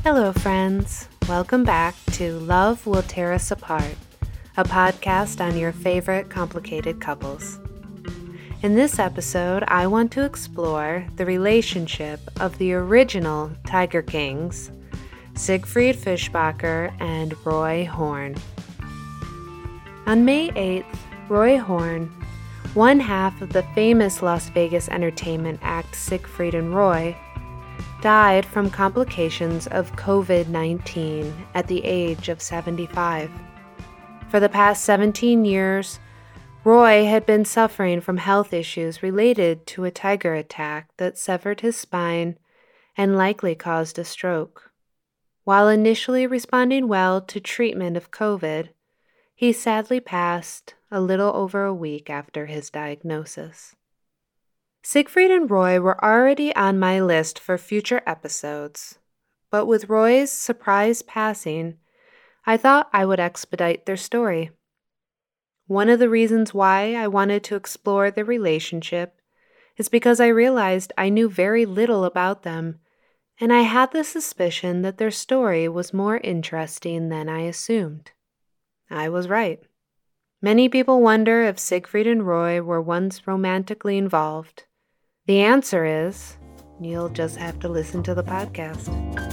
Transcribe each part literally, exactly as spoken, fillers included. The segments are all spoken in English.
Hello, friends. Welcome back to Love Will Tear Us Apart, a podcast on your favorite complicated couples. In this episode, I want to explore the relationship of the original Tiger Kings, Siegfried Fischbacher and Roy Horn. On May eighth, Roy Horn, one half of the famous Las Vegas entertainment act Siegfried and Roy, died from complications of covid nineteen at the age of seventy-five. For the past seventeen years, Roy had been suffering from health issues related to a tiger attack that severed his spine and likely caused a stroke. While initially responding well to treatment of COVID, he sadly passed a little over a week after his diagnosis. Siegfried and Roy were already on my list for future episodes, but with Roy's surprise passing, I thought I would expedite their story. One of the reasons why I wanted to explore their relationship is because I realized I knew very little about them, and I had the suspicion that their story was more interesting than I assumed. I was right. Many people wonder if Siegfried and Roy were once romantically involved. The answer is, you'll just have to listen to the podcast.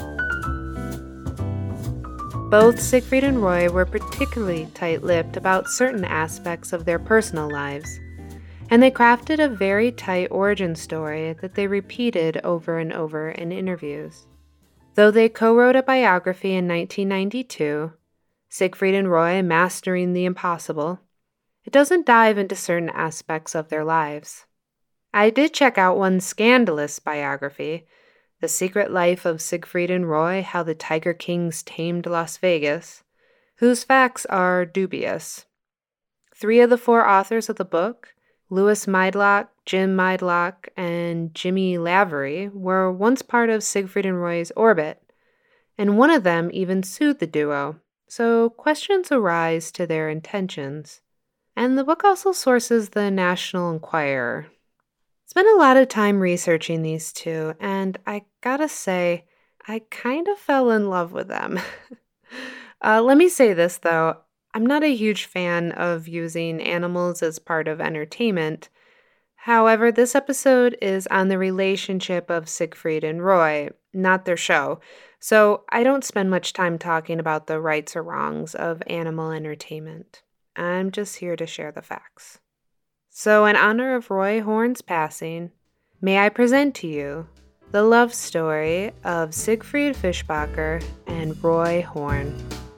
Both Siegfried and Roy were particularly tight-lipped about certain aspects of their personal lives, and they crafted a very tight origin story that they repeated over and over in interviews. Though they co-wrote a biography in nineteen ninety-two, Siegfried and Roy Mastering the Impossible, it doesn't dive into certain aspects of their lives. I did check out one scandalous biography, The Secret Life of Siegfried and Roy, How the Tiger Kings Tamed Las Vegas, whose facts are dubious. Three of the four authors of the book, Louis Meidlock, Jim Meidlock, and Jimmy Lavery, were once part of Siegfried and Roy's orbit, and one of them even sued the duo, so questions arise to their intentions. And the book also sources the National Enquirer. Spent a lot of time researching these two, and I gotta say, I kind of fell in love with them. uh, let me say this, though. I'm not a huge fan of using animals as part of entertainment. However, this episode is on the relationship of Siegfried and Roy, not their show, so I don't spend much time talking about the rights or wrongs of animal entertainment. I'm just here to share the facts. So in honor of Roy Horn's passing, may I present to you the love story of Siegfried Fischbacher and Roy Horn.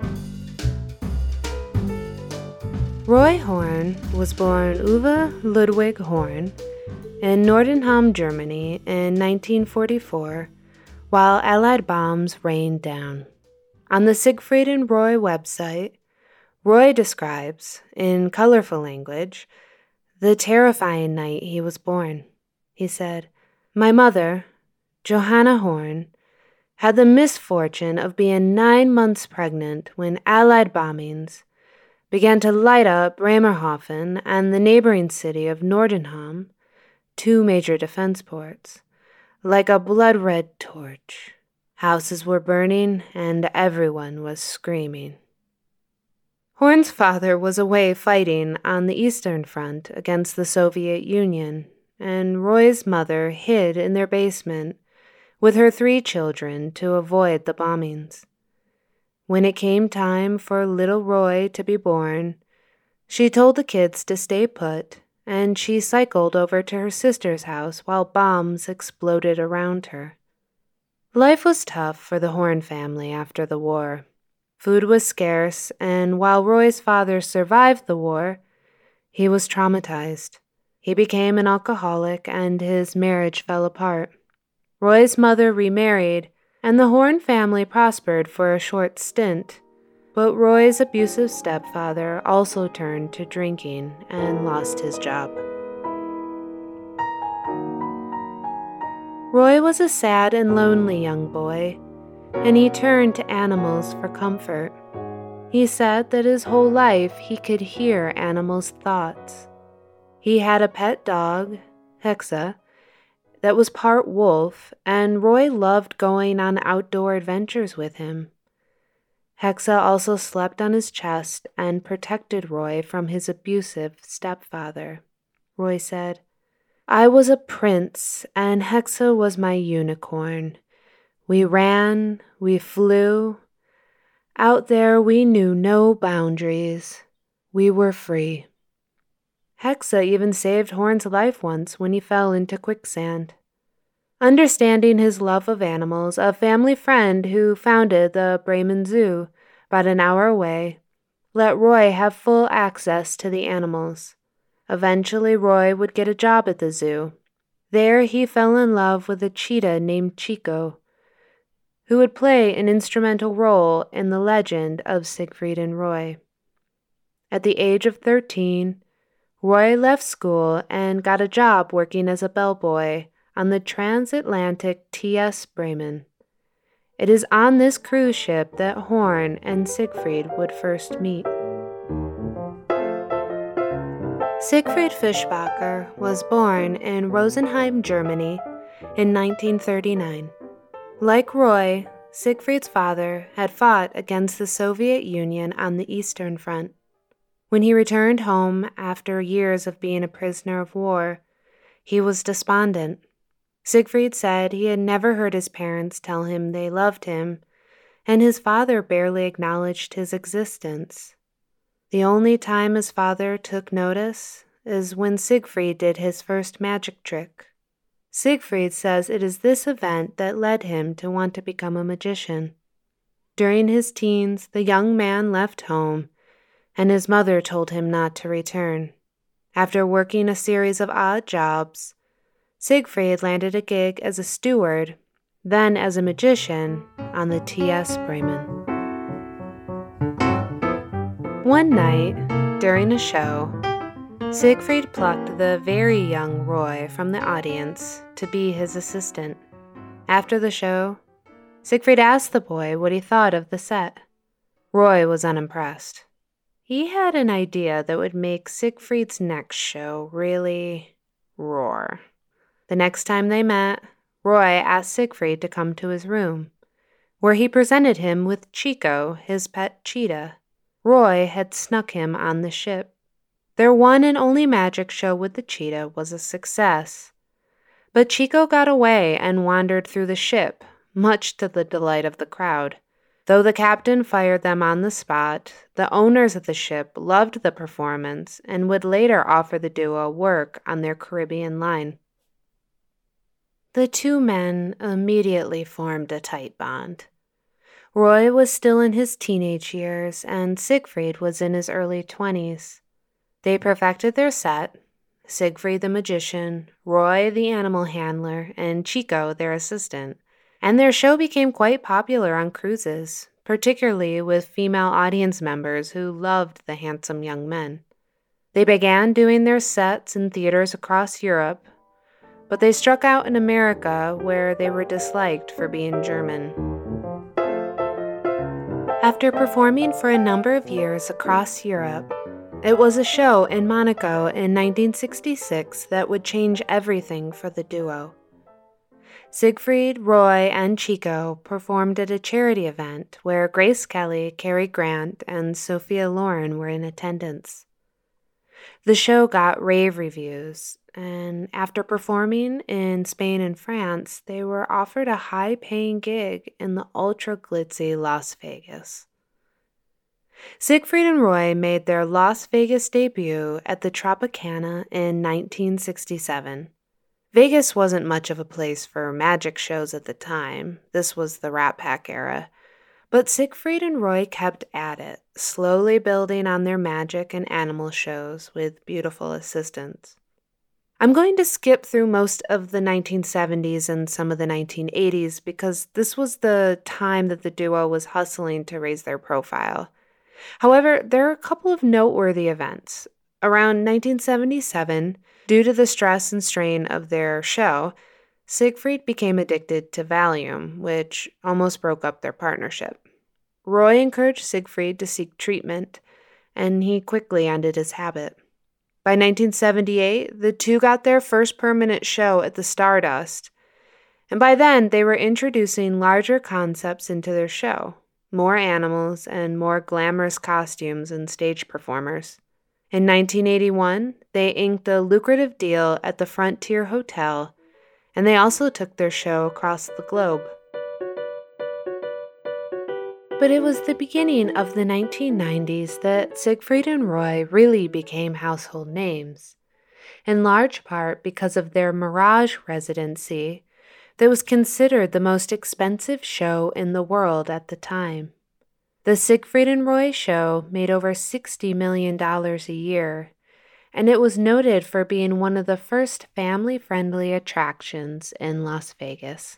Roy Horn was born Uwe Ludwig Horn in Nordenham, Germany in nineteen forty-four, while Allied bombs rained down. On the Siegfried and Roy website, Roy describes, in colorful language, the terrifying night he was born. He said, "My mother, Johanna Horn, had the misfortune of being nine months pregnant when Allied bombings began to light up Bremerhaven and the neighboring city of Nordenham, two major defense ports, like a blood-red torch. Houses were burning and everyone was screaming." Horn's father was away fighting on the Eastern Front against the Soviet Union, and Roy's mother hid in their basement with her three children to avoid the bombings. When it came time for little Roy to be born, she told the kids to stay put, and she cycled over to her sister's house while bombs exploded around her. Life was tough for the Horn family after the war. Food was scarce, and while Roy's father survived the war, he was traumatized. He became an alcoholic, and his marriage fell apart. Roy's mother remarried, and the Horn family prospered for a short stint, but Roy's abusive stepfather also turned to drinking and lost his job. Roy was a sad and lonely young boy, and he turned to animals for comfort. He said that his whole life he could hear animals' thoughts. He had a pet dog, Hexa, that was part wolf, and Roy loved going on outdoor adventures with him. Hexa also slept on his chest and protected Roy from his abusive stepfather. Roy said, "I was a prince, and Hexa was my unicorn. We ran, we flew. Out there we knew no boundaries. We were free." Hexa even saved Horn's life once when he fell into quicksand. Understanding his love of animals, a family friend who founded the Bremen Zoo, about an hour away, let Roy have full access to the animals. Eventually, Roy would get a job at the zoo. There, he fell in love with a cheetah named Chico, who would play an instrumental role in the legend of Siegfried and Roy. At the age of thirteen, Roy left school and got a job working as a bellboy on the transatlantic T S Bremen. It is on this cruise ship that Horn and Siegfried would first meet. Siegfried Fischbacher was born in Rosenheim, Germany in nineteen thirty-nine. Like Roy, Siegfried's father had fought against the Soviet Union on the Eastern Front. When he returned home after years of being a prisoner of war, he was despondent. Siegfried said he had never heard his parents tell him they loved him, and his father barely acknowledged his existence. The only time his father took notice is when Siegfried did his first magic trick. Siegfried says it is this event that led him to want to become a magician. During his teens, the young man left home, and his mother told him not to return. After working a series of odd jobs, Siegfried landed a gig as a steward, then as a magician on the T S Bremen. One night, during a show, Siegfried plucked the very young Roy from the audience to be his assistant. After the show, Siegfried asked the boy what he thought of the set. Roy was unimpressed. He had an idea that would make Siegfried's next show really roar. The next time they met, Roy asked Siegfried to come to his room, where he presented him with Chico, his pet cheetah. Roy had snuck him on the ship. Their one and only magic show with the cheetah was a success. But Chico got away and wandered through the ship, much to the delight of the crowd. Though the captain fired them on the spot, the owners of the ship loved the performance and would later offer the duo work on their Caribbean line. The two men immediately formed a tight bond. Roy was still in his teenage years, and Siegfried was in his early twenties. They perfected their set, Siegfried the magician, Roy the animal handler, and Chico their assistant, and their show became quite popular on cruises, particularly with female audience members who loved the handsome young men. They began doing their sets in theaters across Europe, but they struck out in America, where they were disliked for being German. After performing for a number of years across Europe, it was a show in Monaco in nineteen sixty-six that would change everything for the duo. Siegfried, Roy, and Chico performed at a charity event where Grace Kelly, Cary Grant, and Sophia Loren were in attendance. The show got rave reviews, and after performing in Spain and France, they were offered a high-paying gig in the ultra-glitzy Las Vegas. Siegfried and Roy made their Las Vegas debut at the Tropicana in nineteen sixty-seven. Vegas wasn't much of a place for magic shows at the time. This was the Rat Pack era. But Siegfried and Roy kept at it, slowly building on their magic and animal shows with beautiful assistants. I'm going to skip through most of the nineteen seventies and some of the nineteen eighties because this was the time that the duo was hustling to raise their profile. However, there are a couple of noteworthy events. Around nineteen seventy-seven, due to the stress and strain of their show, Siegfried became addicted to Valium, which almost broke up their partnership. Roy encouraged Siegfried to seek treatment, and he quickly ended his habit. By nineteen seventy-eight, the two got their first permanent show at the Stardust, and by then they were introducing larger concepts into their show, more animals and more glamorous costumes and stage performers. In nineteen eighty-one, they inked a lucrative deal at the Frontier Hotel, and they also took their show across the globe. But it was the beginning of the nineteen nineties that Siegfried and Roy really became household names, in large part because of their Mirage residency that was considered the most expensive show in the world at the time. The Siegfried and Roy show made over sixty million dollars a year, and it was noted for being one of the first family-friendly attractions in Las Vegas.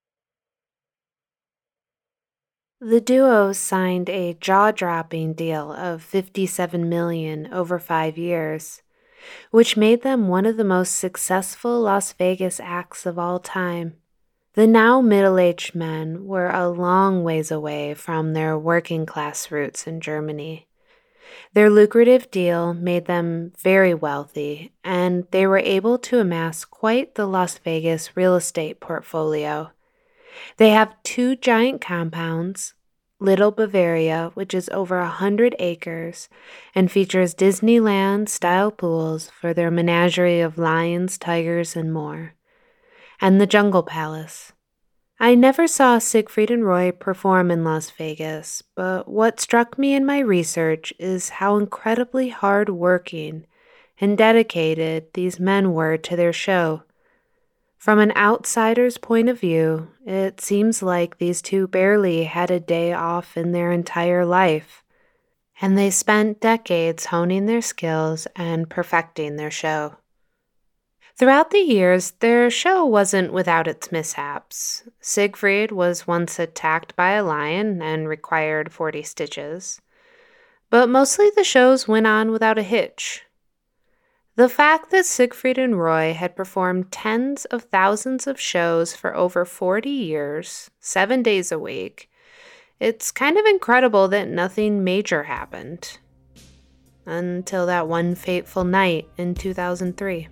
The duo signed a jaw-dropping deal of fifty-seven million dollars over five years, which made them one of the most successful Las Vegas acts of all time. The now middle-aged men were a long ways away from their working-class roots in Germany. Their lucrative deal made them very wealthy, and they were able to amass quite the Las Vegas real estate portfolio. They have two giant compounds, Little Bavaria, which is over a hundred acres and features Disneyland-style pools for their menagerie of lions, tigers, and more, and the Jungle Palace. I never saw Siegfried and Roy perform in Las Vegas, but what struck me in my research is how incredibly hard-working and dedicated these men were to their show. From an outsider's point of view, it seems like these two barely had a day off in their entire life, and they spent decades honing their skills and perfecting their show. Throughout the years, their show wasn't without its mishaps. Siegfried was once attacked by a lion and required forty stitches, but mostly the shows went on without a hitch. The fact that Siegfried and Roy had performed tens of thousands of shows for over forty years, seven days a week, it's kind of incredible that nothing major happened. Until that one fateful night in two thousand three.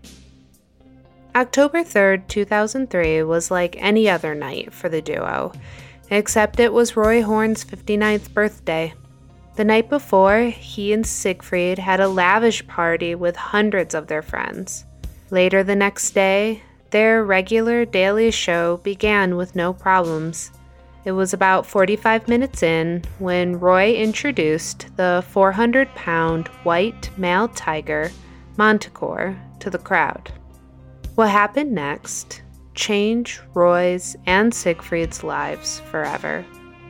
October third, two thousand three was like any other night for the duo, except it was Roy Horn's fifty-ninth birthday. The night before, he and Siegfried had a lavish party with hundreds of their friends. Later the next day, their regular daily show began with no problems. It was about forty-five minutes in when Roy introduced the four hundred pound white male tiger, Manticore, to the crowd. What happened next changed Roy's and Siegfried's lives forever.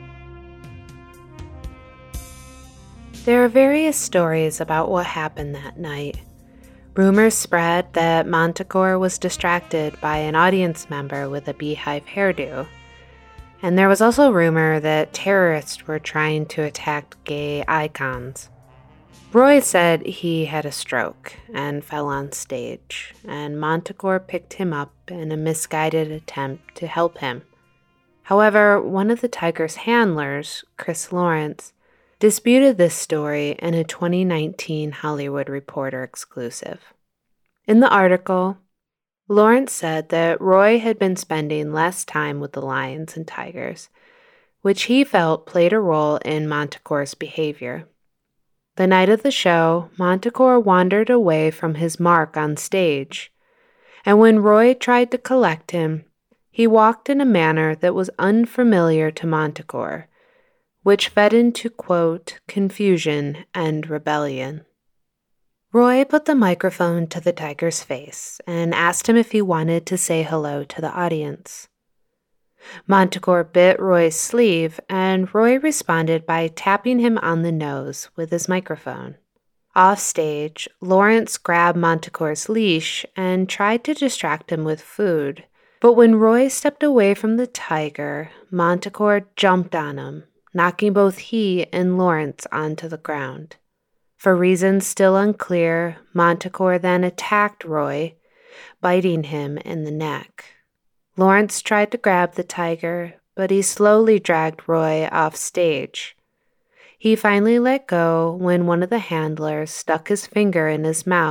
There are various stories about what happened that night. Rumors spread that Manticore was distracted by an audience member with a beehive hairdo. And there was also rumor that terrorists were trying to attack gay icons. Roy said he had a stroke and fell on stage, and Manticore picked him up in a misguided attempt to help him. However, one of the tiger's handlers, Chris Lawrence, disputed this story in a twenty nineteen Hollywood Reporter exclusive. In the article, Lawrence said that Roy had been spending less time with the lions and tigers, which he felt played a role in Manticore's behavior. The night of the show, Manticore wandered away from his mark on stage, and when Roy tried to collect him, he walked in a manner that was unfamiliar to Manticore, which fed into, quote, confusion and rebellion. Roy put the microphone to the tiger's face and asked him if he wanted to say hello to the audience. Manticore bit Roy's sleeve, and Roy responded by tapping him on the nose with his microphone. Off stage, Lawrence grabbed Manticore's leash and tried to distract him with food, but when Roy stepped away from the tiger, Manticore jumped on him, knocking both he and Lawrence onto the ground. For reasons still unclear, Manticore then attacked Roy, biting him in the neck. Lawrence tried to grab the tiger, but he slowly dragged Roy off stage. He finally let go when one of the handlers stuck his finger in his mouth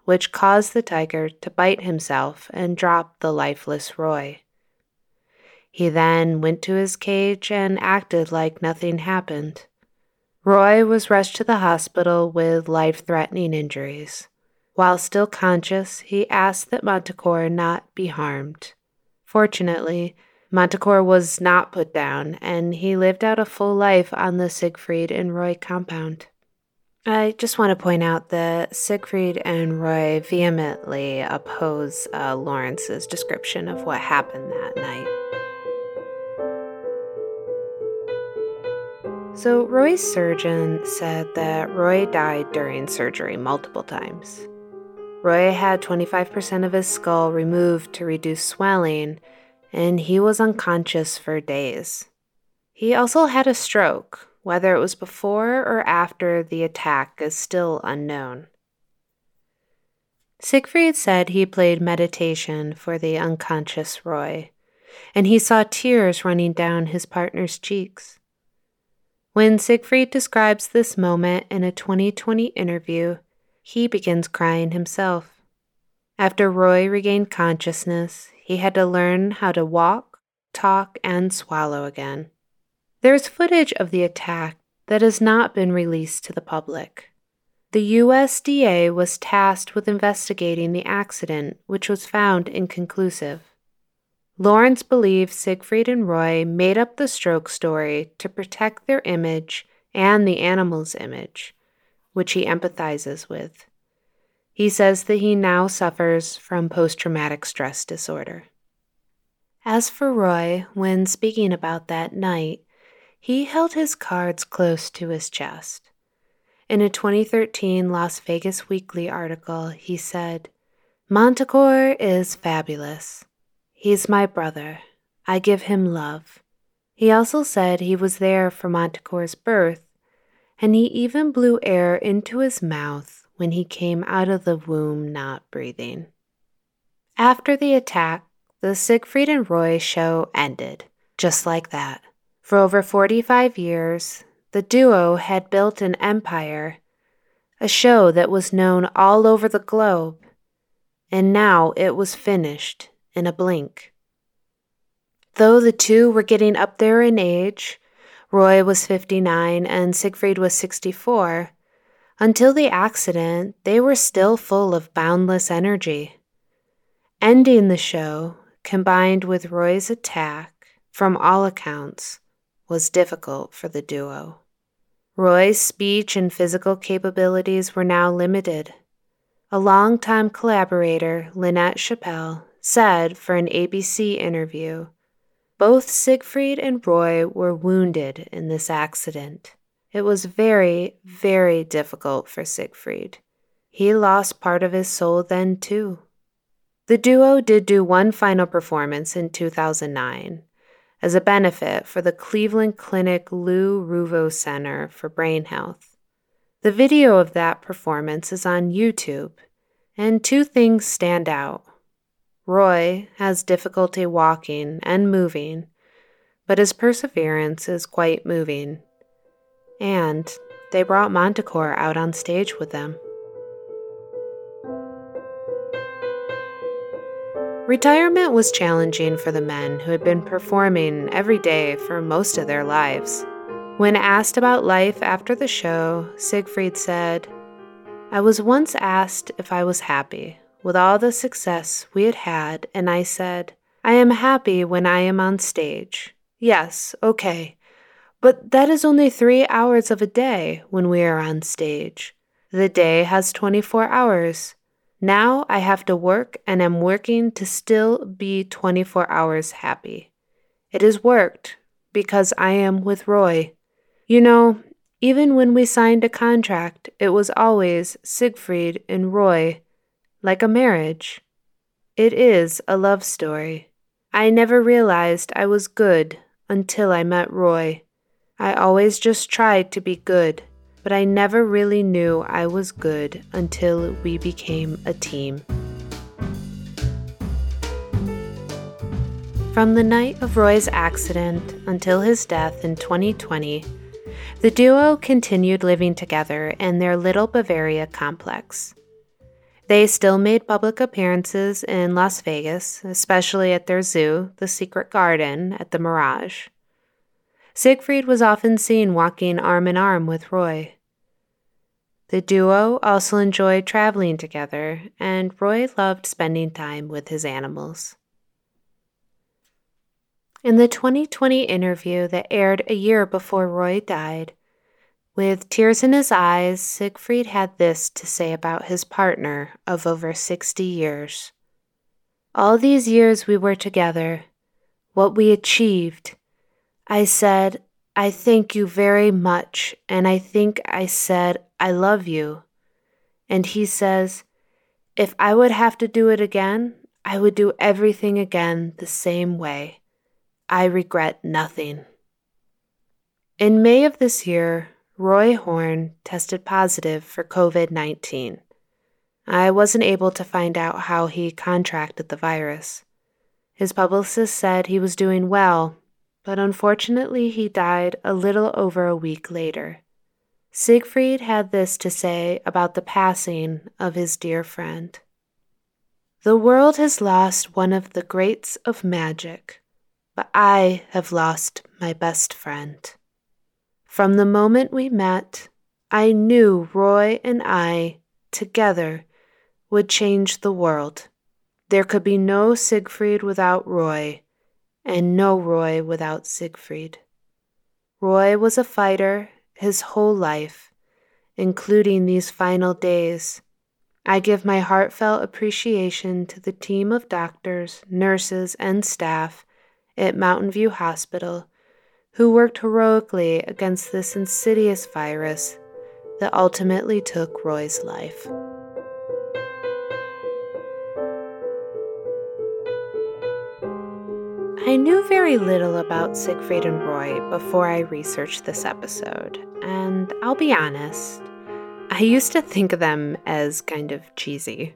which caused the tiger to bite himself and drop the lifeless Roy. He then went to his cage and acted like nothing happened. Roy was rushed to the hospital with life-threatening injuries. While still conscious, he asked that Manticore not be harmed. Fortunately, Manticore was not put down, and he lived out a full life on the Siegfried and Roy compound. I just want to point out that Siegfried and Roy vehemently oppose uh, Lawrence's description of what happened that night. So Roy's surgeon said that Roy died during surgery multiple times. Roy had twenty-five percent of his skull removed to reduce swelling, and he was unconscious for days. He also had a stroke. Whether it was before or after the attack is still unknown. Siegfried said he played meditation for the unconscious Roy, and he saw tears running down his partner's cheeks. When Siegfried describes this moment in a twenty twenty interview, he begins crying himself. After Roy regained consciousness, he had to learn how to walk, talk, and swallow again. There's footage of the attack that has not been released to the public. The U S D A was tasked with investigating the accident, which was found inconclusive. Lawrence believes Siegfried and Roy made up the stroke story to protect their image and the animal's image, which he empathizes with. He says that he now suffers from post-traumatic stress disorder. As for Roy, when speaking about that night, he held his cards close to his chest. In a twenty thirteen Las Vegas Weekly article, he said, "Manticore is fabulous. He's my brother. I give him love." He also said he was there for Manticore's birth, and he even blew air into his mouth when he came out of the womb not breathing. After the attack, the Siegfried and Roy show ended, just like that. For over forty-five years, the duo had built an empire, a show that was known all over the globe, and now it was finished in a blink. Though the two were getting up there in age, Roy was fifty-nine and Siegfried was sixty-four, until the accident, they were still full of boundless energy. Ending the show, combined with Roy's attack, from all accounts, was difficult for the duo. Roy's speech and physical capabilities were now limited. A longtime collaborator, Lynette Chappelle, said for an A B C interview, "Both Siegfried and Roy were wounded in this accident. It was very, very difficult for Siegfried. He lost part of his soul then, too." The duo did do one final performance in two thousand nine as a benefit for the Cleveland Clinic Lou Ruvo Center for Brain Health. The video of that performance is on YouTube, and two things stand out. Roy has difficulty walking and moving, but his perseverance is quite moving. And they brought Manticore out on stage with them. Retirement was challenging for the men who had been performing every day for most of their lives. When asked about life after the show, Siegfried said, "I was once asked if I was happy with all the success we had had, and I said, I am happy when I am on stage. Yes, okay. But that is only three hours of a day when we are on stage. The day has twenty-four hours. Now I have to work and am working to still be twenty-four hours happy. It has worked because I am with Roy. You know, even when we signed a contract, it was always Siegfried and Roy, like a marriage. It is a love story. I never realized I was good until I met Roy. I always just tried to be good, but I never really knew I was good until we became a team." From the night of Roy's accident until his death in twenty twenty, the duo continued living together in their Little Bavaria complex. They still made public appearances in Las Vegas, especially at their zoo, the Secret Garden at the Mirage. Siegfried was often seen walking arm in arm with Roy. The duo also enjoyed traveling together, and Roy loved spending time with his animals. In the twenty twenty interview that aired a year before Roy died, with tears in his eyes, Siegfried had this to say about his partner of over sixty years. All these years we were together, what we achieved. I said, I thank you very much, and I think I said, I love you. And he says, if I would have to do it again, I would do everything again the same way. I regret nothing. In May of this year, Roy Horn tested positive for covid nineteen. I wasn't able to find out how he contracted the virus. His publicist said he was doing well, but unfortunately he died a little over a week later. Siegfried had this to say about the passing of his dear friend. The world has lost one of the greats of magic, but I have lost my best friend. From the moment we met, I knew Roy and I, together, would change the world. There could be no Siegfried without Roy, and no Roy without Siegfried. Roy was a fighter his whole life, including these final days. I give my heartfelt appreciation to the team of doctors, nurses, and staff at Mountain View Hospital who worked heroically against this insidious virus that ultimately took Roy's life. I knew very little about Siegfried and Roy before I researched this episode, and I'll be honest, I used to think of them as kind of cheesy.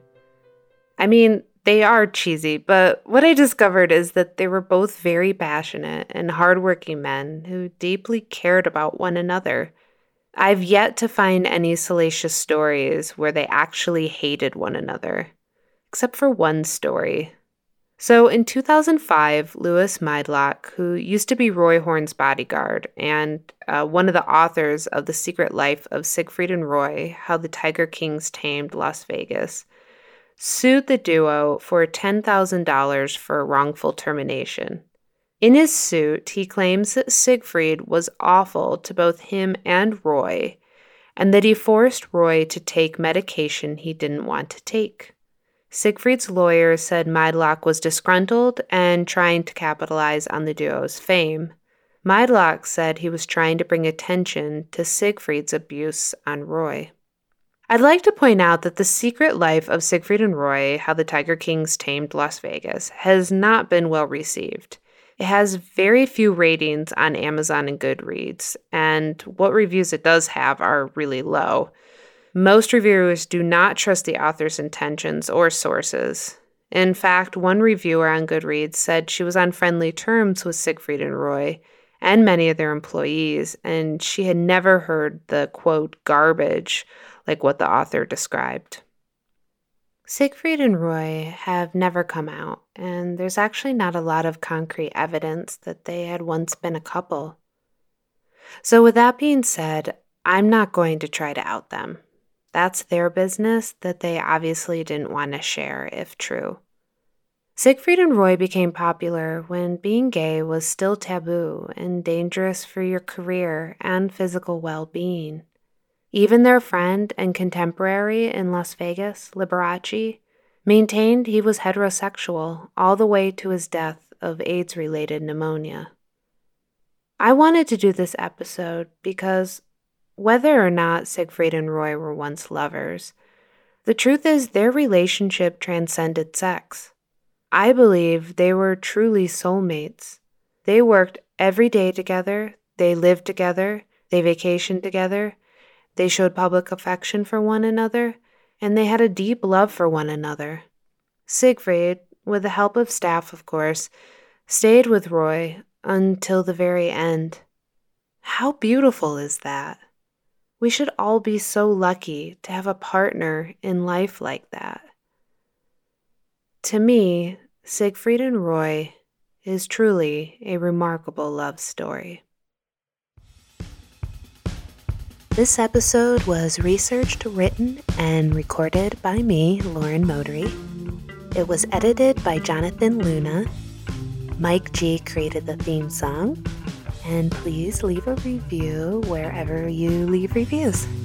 I mean, they are cheesy, but what I discovered is that they were both very passionate and hardworking men who deeply cared about one another. I've yet to find any salacious stories where they actually hated one another, except for one story. So in two thousand five, Louis Maedlock, who used to be Roy Horn's bodyguard and uh, one of the authors of The Secret Life of Siegfried and Roy, How the Tiger Kings Tamed Las Vegas, sued the duo for ten thousand dollars for wrongful termination. In his suit, he claims that Siegfried was awful to both him and Roy, and that he forced Roy to take medication he didn't want to take. Siegfried's lawyer said Maedlock was disgruntled and trying to capitalize on the duo's fame. Maedlock said he was trying to bring attention to Siegfried's abuse on Roy. I'd like to point out that The Secret Life of Siegfried and Roy, How the Tiger Kings Tamed Las Vegas, has not been well received. It has very few ratings on Amazon and Goodreads, and what reviews it does have are really low. Most reviewers do not trust the author's intentions or sources. In fact, one reviewer on Goodreads said she was on friendly terms with Siegfried and Roy and many of their employees, and she had never heard the, quote, garbage like what the author described. Siegfried and Roy have never come out, and there's actually not a lot of concrete evidence that they had once been a couple. So with that being said, I'm not going to try to out them. That's their business that they obviously didn't want to share, if true. Siegfried and Roy became popular when being gay was still taboo and dangerous for your career and physical well-being. Even their friend and contemporary in Las Vegas, Liberace, maintained he was heterosexual all the way to his death of AIDS-related pneumonia. I wanted to do this episode because whether or not Siegfried and Roy were once lovers, the truth is their relationship transcended sex. I believe they were truly soulmates. They worked every day together, they lived together, they vacationed together, they showed public affection for one another, and they had a deep love for one another. Siegfried, with the help of staff of course, stayed with Roy until the very end. How beautiful is that? We should all be so lucky to have a partner in life like that. To me, Siegfried and Roy is truly a remarkable love story. This episode was researched, written, and recorded by me, Lauren Motory. It was edited by Jonathan Luna. Mike G created the theme song. And please leave a review wherever you leave reviews.